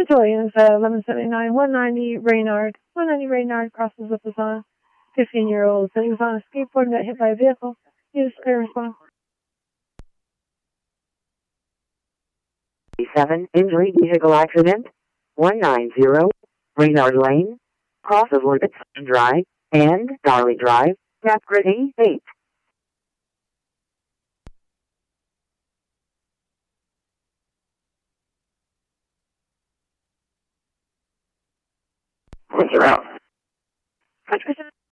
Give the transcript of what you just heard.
Williams, 1179, 190 Raynard. 190 Raynard crosses with his 15-year-old. So he was on a skateboard and got hit by a vehicle. Use air response. 7 injury vehicle accident. 190 Raynard Lane. Cross of Lippitz Drive and Darley Drive. Gap Gritty 8. What's around?